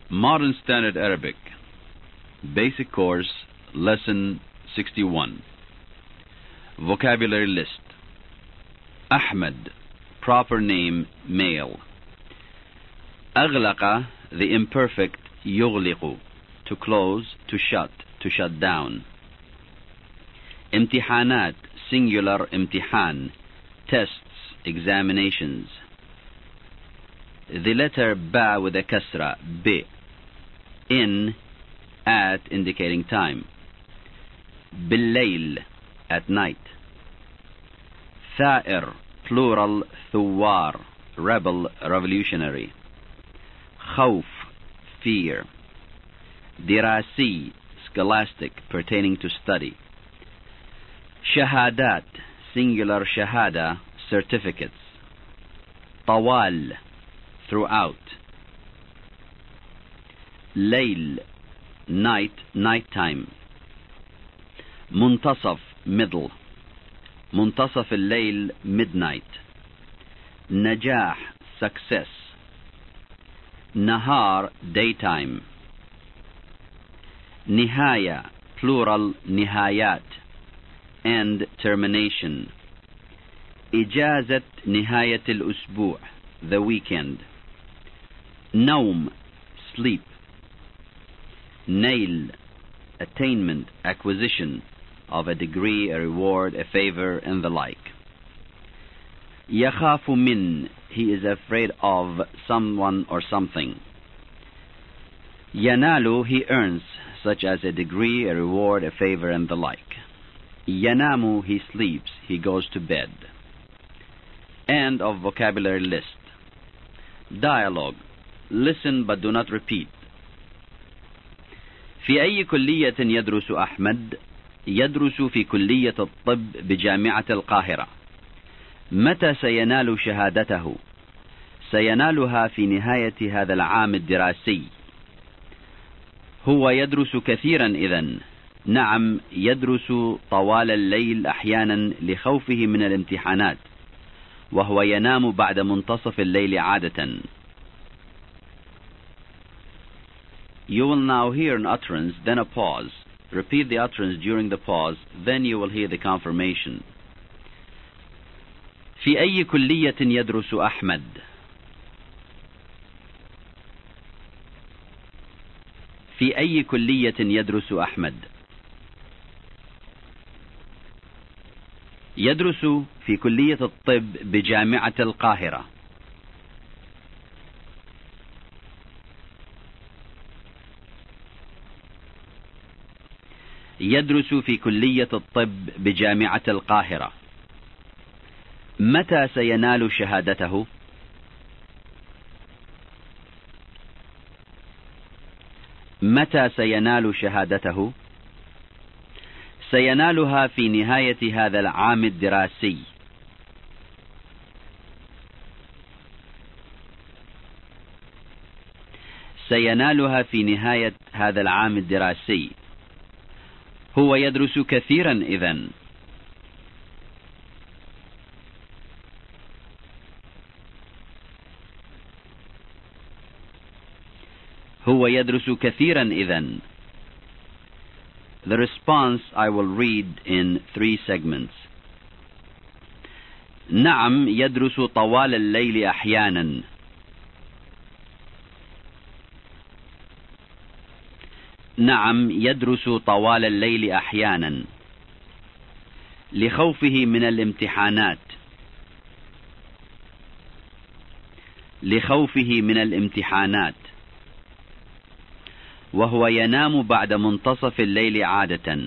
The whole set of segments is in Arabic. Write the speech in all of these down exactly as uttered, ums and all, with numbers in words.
Modern Standard Arabic, Basic Course, Lesson sixty-one. Vocabulary List. Ahmed, proper name, male. أغلق, the imperfect, يغلق, to close, to shut, to shut down. امتحانات, singular امتحان, tests, examinations. The letter ba with a kasra, bi. In, at, indicating time. بالليل, at night. ثائر, plural, ثوار, rebel, revolutionary. خوف, fear. دراسي, scholastic, pertaining to study. شهادات, singular shahada, certificates. طوال, throughout. ليل, night, nighttime. منتصف, middle. منتصف الليل, midnight. نجاح, success. نهار, daytime. نهاية, plural, نهايات, end, termination. إجازة نهاية الأسبوع, the weekend. نوم, sleep. نيل, attainment, acquisition of a degree, a reward, a favor, and the like. يخاف من, he is afraid of someone or something. ينال, he earns, such as a degree, a reward, a favor, and the like. ينام, he sleeps, he goes to bed. End of vocabulary list. Dialogue. Listen but do not repeat. في أي كلية يدرس أحمد؟ يدرس في كلية الطب بجامعة القاهرة. متى سينال شهادته؟ سينالها في نهاية هذا العام الدراسي. هو يدرس كثيرا إذن. نعم، يدرس طوال الليل أحيانا لخوفه من الامتحانات، وهو ينام بعد منتصف الليل عادة. You will now hear an utterance, then a pause. Repeat the utterance during the pause, then you will hear the confirmation. في أي كلية يدرس أحمد؟ في أي كلية يدرس أحمد؟ يدرس في كلية الطب بجامعة القاهرة. يدرس في كلية الطب بجامعة القاهرة. متى سينال شهادته؟ متى سينال شهادته؟ سينالها في نهاية هذا العام الدراسي. سينالها في نهاية هذا العام الدراسي. هو يدرس كثيرا إذن. هو يدرس كثيرا إذن. The response I will read in three segments. نعم، يدرس طوال الليل أحيانا. نعم، يدرس طوال الليل أحيانا لخوفه من الامتحانات. لخوفه من الامتحانات. وهو ينام بعد منتصف الليل عادة.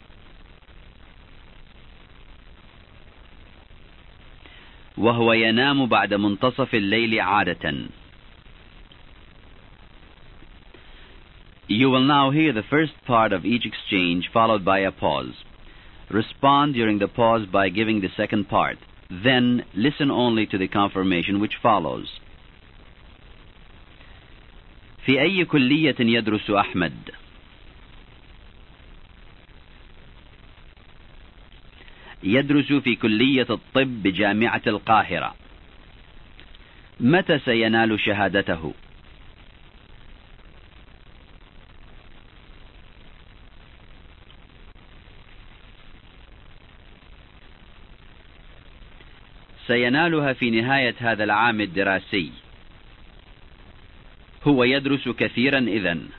وهو ينام بعد منتصف الليل عادة. You will now hear the first part of each exchange followed by a pause. Respond during the pause by giving the second part. Then listen only to the confirmation which follows. في أي كلية يدرس أحمد؟ يدرس في كلية الطب بجامعة القاهرة. متى سينال شهادته؟ سينالها في نهاية هذا العام الدراسي. هو يدرس كثيرا إذن.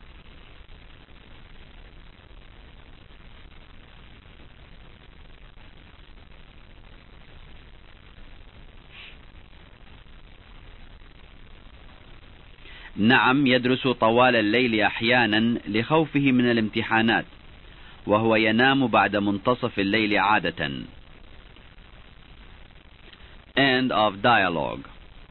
نعم، يدرس طوال الليل أحيانا لخوفه من الامتحانات، وهو ينام بعد منتصف الليل عادة. End of dialogue.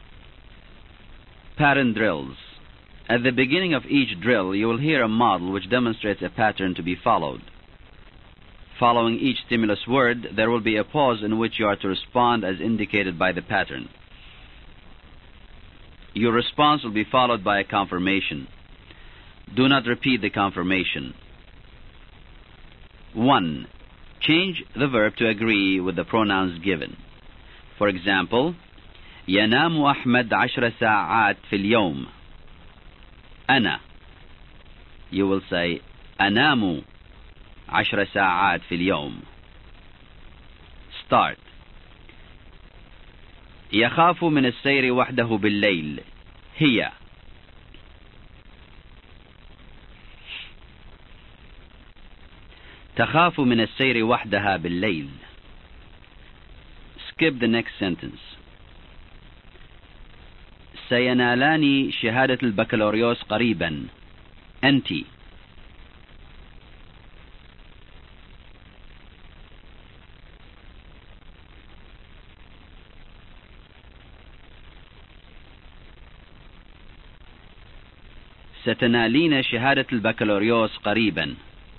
Pattern drills. At the beginning of each drill, you will hear a model which demonstrates a pattern to be followed. Following each stimulus word, there will be a pause in which you are to respond as indicated by the pattern. Your response will be followed by a confirmation. Do not repeat the confirmation. one. Change the verb to agree with the pronouns given. For example, ينام أحمد عشر ساعات في اليوم. أنا. You will say أنام عشر ساعات في اليوم. Start. يخاف من السير وحده بالليل. هي. تخاف من السير وحدها بالليل. Skip the next sentence. سينالان شهادة البكالوريوس قريبا. أنت. ستنالين شهادة البكالوريوس قريبا.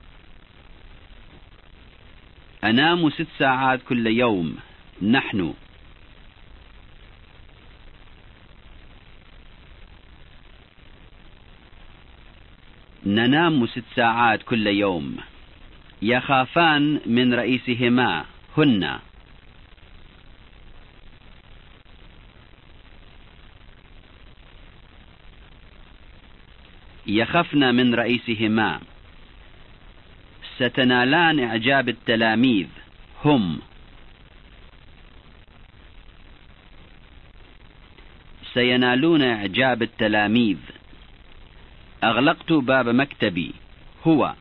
أنام ست ساعات كل يوم. نحن. ننام ست ساعات كل يوم. يخافان من رئيسهما. هن. يخفن من رئيسهما. ستنالان إعجاب التلاميذ. هم. سينالون إعجاب التلاميذ. أغلقت باب مكتبي. هو.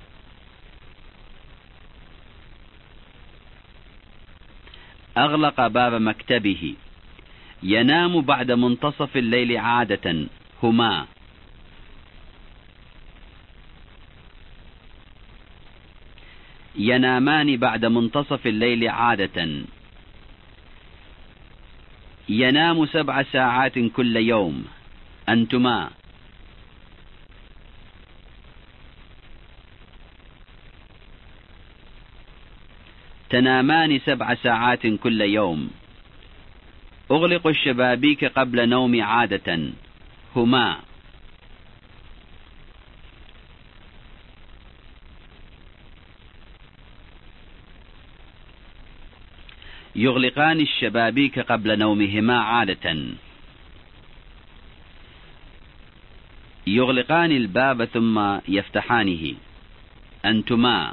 أغلق باب مكتبه. ينام بعد منتصف الليل عادة. هما. ينامان بعد منتصف الليل عادة. ينام سبع ساعات كل يوم. أنتما. تنامان سبع ساعات كل يوم. أغلق الشبابيك قبل نومي عادة. هما. يغلقان الشبابيك قبل نومهما عادة. يغلقان الباب ثم يفتحانه. أنتما.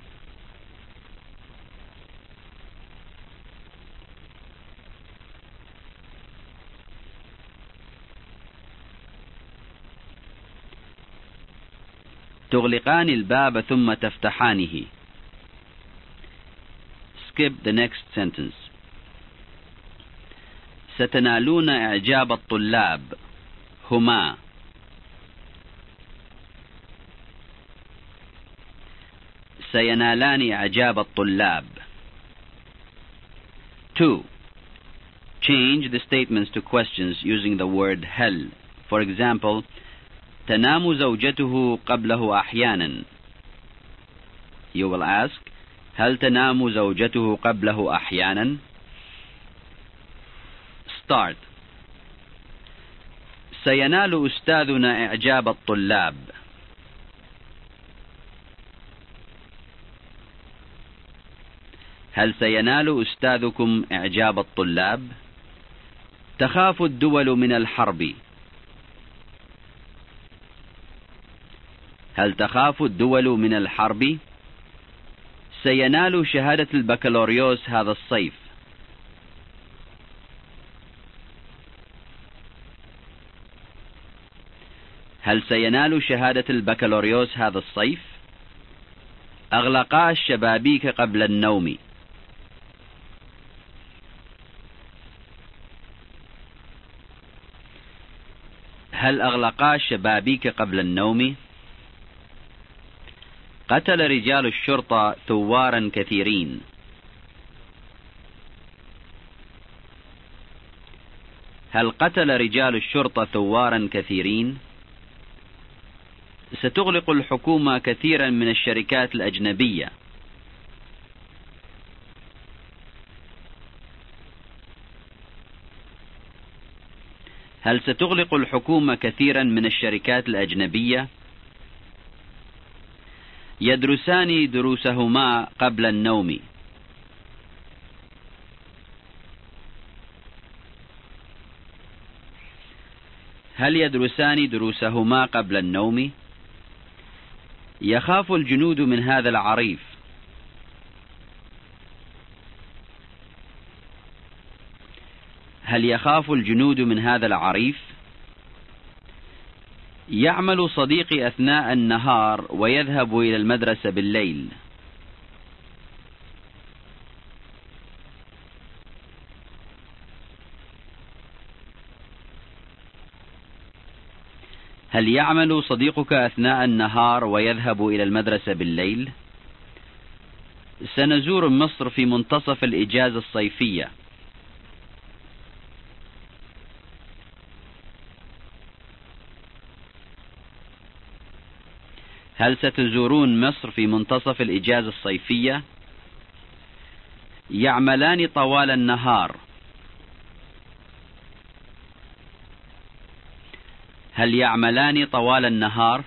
تغلقان الباب ثم تفتحانه. Skip the next sentence. ستنالون إعجاب الطلاب. هما. سينالان إعجاب الطلاب. two. Change the statements to questions using the word هل. For example, تنام زوجته قبله أحيانا. You will ask, هل تنام زوجته قبله أحيانا؟ Start. سينال أستاذنا إعجاب الطلاب. هل سينال أستاذكم إعجاب الطلاب؟ تخاف الدول من الحرب. هل تخاف الدول من الحرب؟ سينال شهادة البكالوريوس هذا الصيف. هل سينال شهادة البكالوريوس هذا الصيف؟ أغلقا الشبابيك قبل النوم. هل أغلقا الشبابيك قبل النوم؟ قتل رجال الشرطة ثوارا كثيرين. هل قتل رجال الشرطة ثوارا كثيرين؟ ستغلق الحكومة كثيرا من الشركات الأجنبية. هل ستغلق الحكومة كثيرا من الشركات الأجنبية؟ يدرسان دروسهما قبل النوم. هل يدرسان دروسهما قبل النوم؟ يخاف الجنود من هذا العريف. هل يخاف الجنود من هذا العريف؟ يعمل صديقي أثناء النهار ويذهب إلى المدرسة بالليل. هل يعمل صديقك أثناء النهار ويذهب إلى المدرسة بالليل؟ سنزور مصر في منتصف الإجازة الصيفية. هل ستزورون مصر في منتصف الإجازة الصيفية؟ يعملان طوال النهار. هل يعملان طوال النهار؟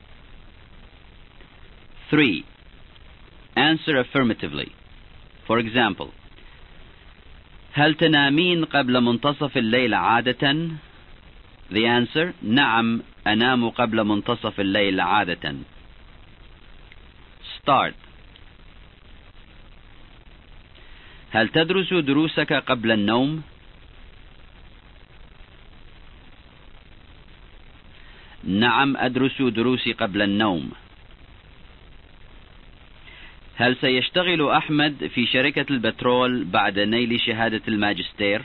three. Answer affirmatively. For example, هل تنامين قبل منتصف الليل عادة؟ The answer: نعم، أنام قبل منتصف الليل عادة. Start. هل تدرس دروسك قبل النوم؟ نعم، أدرس دروسي قبل النوم. هل سيشتغل أحمد في شركة البترول بعد نيل شهادة الماجستير؟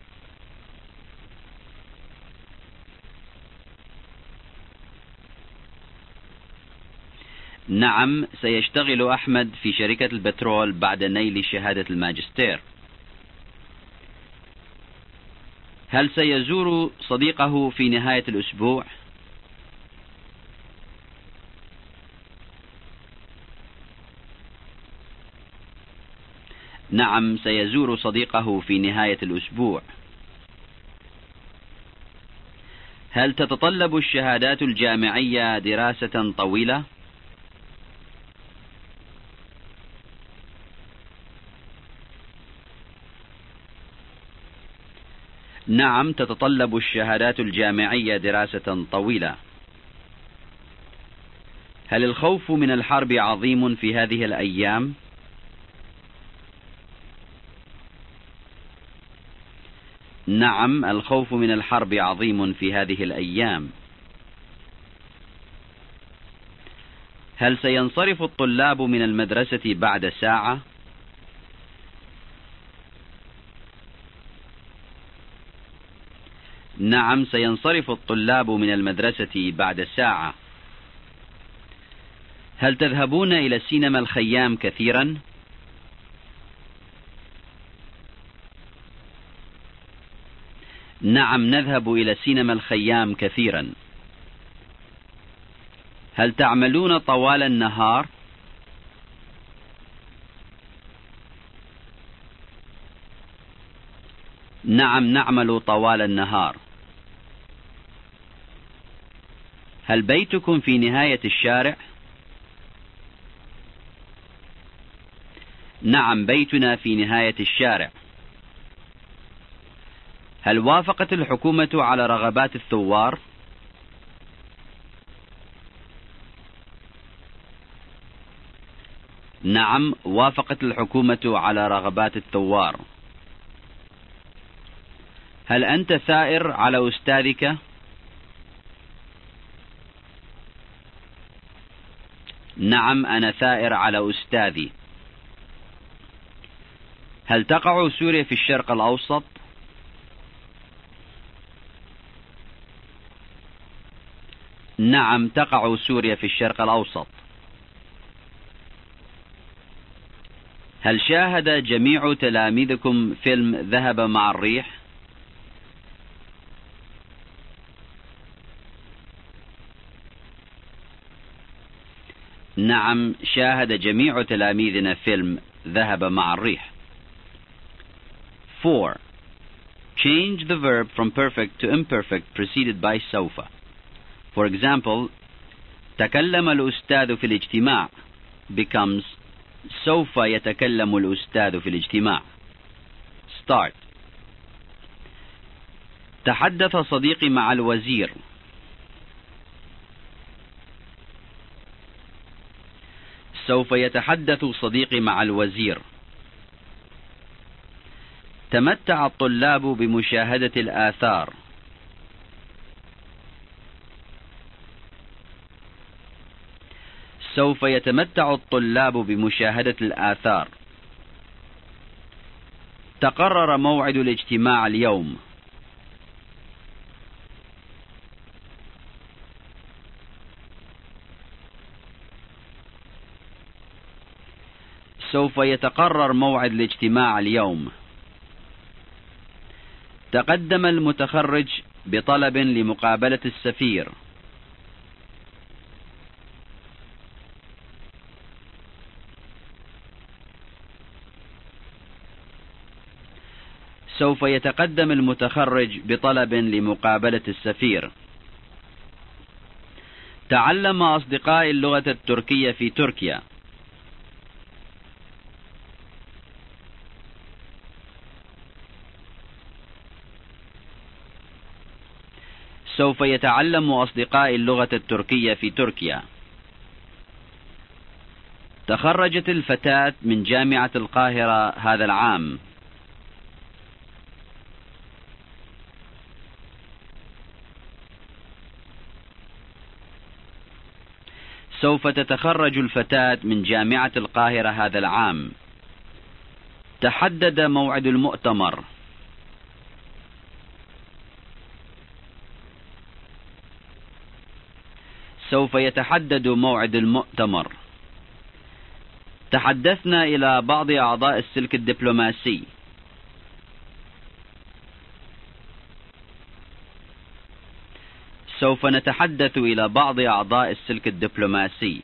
نعم، سيشتغل أحمد في شركة البترول بعد نيل شهادة الماجستير. هل سيزور صديقه في نهاية الأسبوع؟ نعم، سيزور صديقه في نهاية الأسبوع. هل تتطلب الشهادات الجامعية دراسة طويلة؟ نعم، تتطلب الشهادات الجامعية دراسة طويلة. هل الخوف من الحرب عظيم في هذه الأيام؟ نعم، الخوف من الحرب عظيم في هذه الأيام. هل سينصرف الطلاب من المدرسة بعد ساعة؟ نعم، سينصرف الطلاب من المدرسة بعد ساعة. هل تذهبون إلى سينما الخيام كثيرا؟ نعم، نذهب إلى سينما الخيام كثيرا. هل تعملون طوال النهار؟ نعم، نعمل طوال النهار. هل بيتكم في نهاية الشارع؟ نعم، بيتنا في نهاية الشارع. هل وافقت الحكومة على رغبات الثوار؟ نعم، وافقت الحكومة على رغبات الثوار. هل أنت ثائر على أستاذك؟ نعم أنا ثائر على أستاذي. هل تقع سوريا في الشرق الأوسط؟ نعم تقع سوريا في الشرق الأوسط. هل شاهد جميع تلاميذكم فيلم ذهب مع الريح؟ نعم شاهد جميع تلاميذنا فيلم ذهب مع الريح. four. Change the verb from perfect to imperfect preceded by سوف. For example, تكلم الأستاذ في الاجتماع becomes سوف يتكلم الأستاذ في الاجتماع. Start. تحدث صديقي مع الوزير. سوف يتحدث صديقي مع الوزير. تمتع الطلاب بمشاهدة الآثار. سوف يتمتع الطلاب بمشاهدة الآثار. تقرر موعد الاجتماع اليوم. سوف يتقرر موعد الاجتماع اليوم. تقدم المتخرج بطلب لمقابلة السفير. سوف يتقدم المتخرج بطلب لمقابلة السفير. تعلم أصدقائي اللغة التركية في تركيا. سوف يتعلم أصدقائي اللغة التركية في تركيا. تخرجت الفتاة من جامعة القاهرة هذا العام. سوف تتخرج الفتاة من جامعة القاهرة هذا العام. تحدد موعد المؤتمر. سوف يتحدد موعد المؤتمر. تحدثنا إلى بعض أعضاء السلك الدبلوماسي. سوف نتحدث إلى بعض أعضاء السلك الدبلوماسي.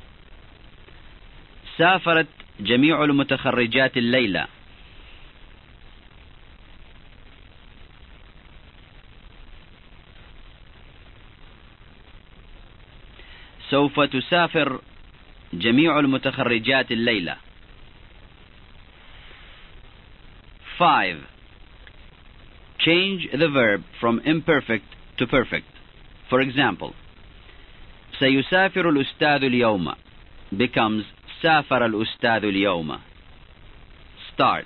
سافرت جميع المتخرجات الليلة. سوف تسافر جميع المتخرجات الليلة. five. Change the verb from imperfect to perfect. For example, سيسافر الأستاذ اليوم becomes سافر الأستاذ اليوم. Start.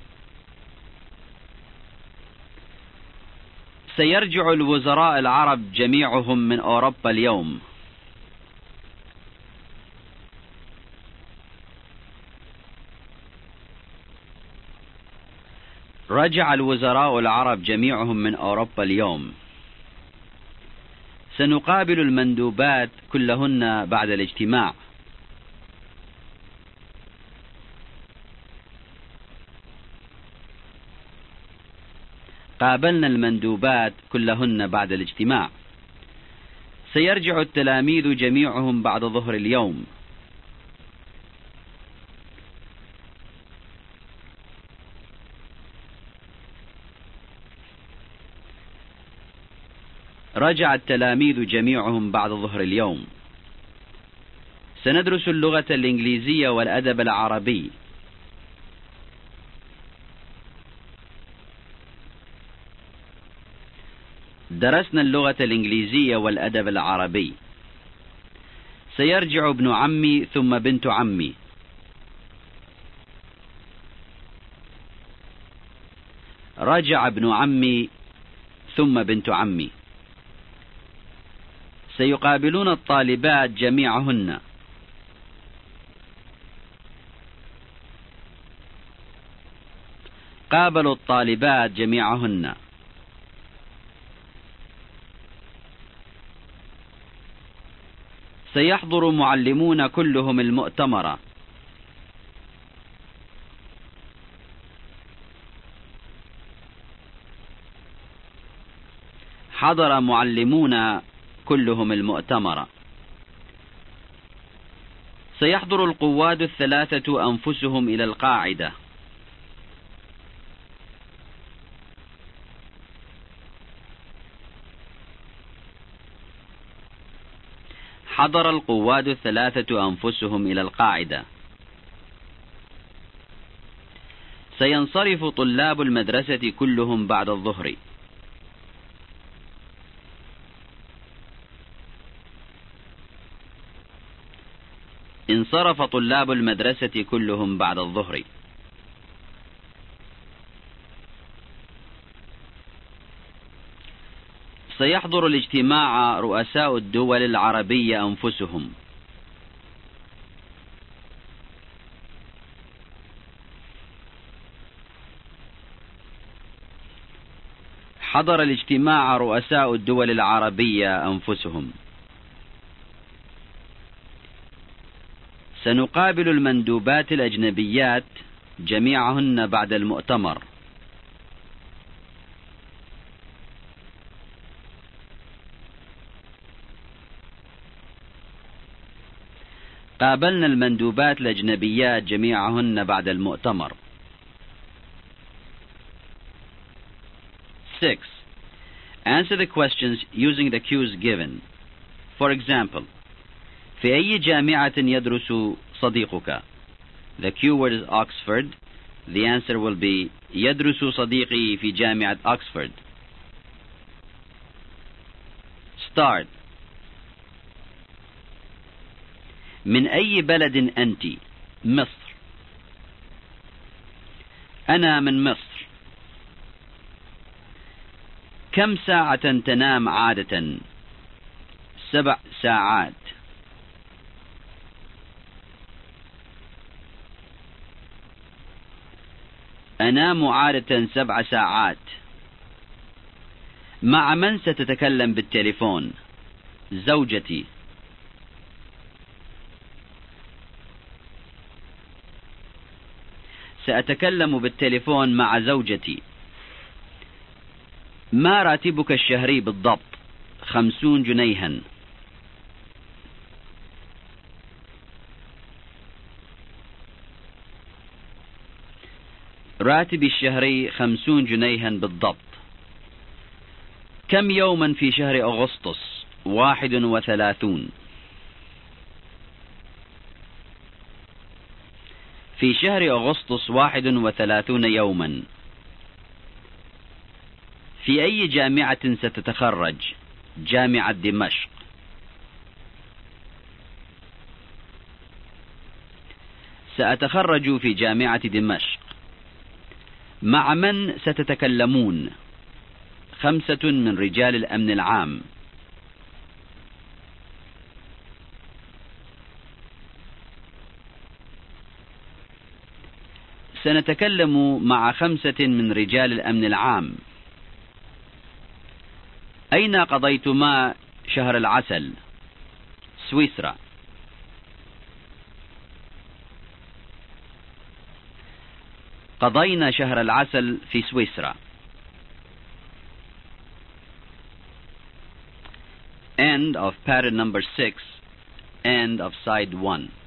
سيرجع الوزراء العرب جميعهم من أوروبا اليوم. رجع الوزراء العرب جميعهم من أوروبا اليوم. سنقابل المندوبات كلهن بعد الاجتماع. قابلنا المندوبات كلهن بعد الاجتماع. سيرجع التلاميذ جميعهم بعد ظهر اليوم. رجع التلاميذ جميعهم بعد ظهر اليوم. سندرس اللغة الإنجليزية والأدب العربي. درسنا اللغة الإنجليزية والأدب العربي. سيرجع ابن عمي ثم بنت عمي. رجع ابن عمي ثم بنت عمي. سيقابلون الطالبات جميعهن. قابلوا الطالبات جميعهن. سيحضر معلمون كلهم المؤتمر. حضر معلمون كلهم المؤتمر. سيحضر القواد الثلاثة أنفسهم إلى القاعدة. حضر القواد الثلاثة أنفسهم إلى القاعدة. سينصرف طلاب المدرسة كلهم بعد الظهر. انصرف طلاب المدرسة كلهم بعد الظهر. سيحضر الاجتماع رؤساء الدول العربية أنفسهم. حضر الاجتماع رؤساء الدول العربية أنفسهم. سنقابل المندوبات الأجنبيات جميعهن بعد المؤتمر. قابلنا المندوبات الأجنبيات جميعهن بعد المؤتمر. six. Answer the questions using the cues given. For example, في أي جامعة يدرس صديقك? The cue word is Oxford. The answer will be يدرس صديقي في جامعة Oxford. Start. من أي بلد أنت؟ مصر. أنا من مصر. كم ساعة تنام عادة؟ سبع ساعات. أنام عادة سبع ساعات. مع من ستتكلم بالتليفون؟ زوجتي. سأتكلم بالتليفون مع زوجتي. ما راتبك الشهري بالضبط؟ خمسون جنيها. راتبي الشهري خمسون جنيها بالضبط. كم يوما في شهر أغسطس؟ واحد وثلاثون. في شهر أغسطس واحد وثلاثون يوما. في أي جامعة ستتخرج؟ جامعة دمشق. سأتخرج في جامعة دمشق. مع من ستتكلمون؟ خمسة من رجال الأمن العام. سنتكلم مع خمسة من رجال الأمن العام. أين قضيتما شهر العسل؟ سويسرا. قضينا شهر العسل في سويسرا. End of pattern number six. End of side one.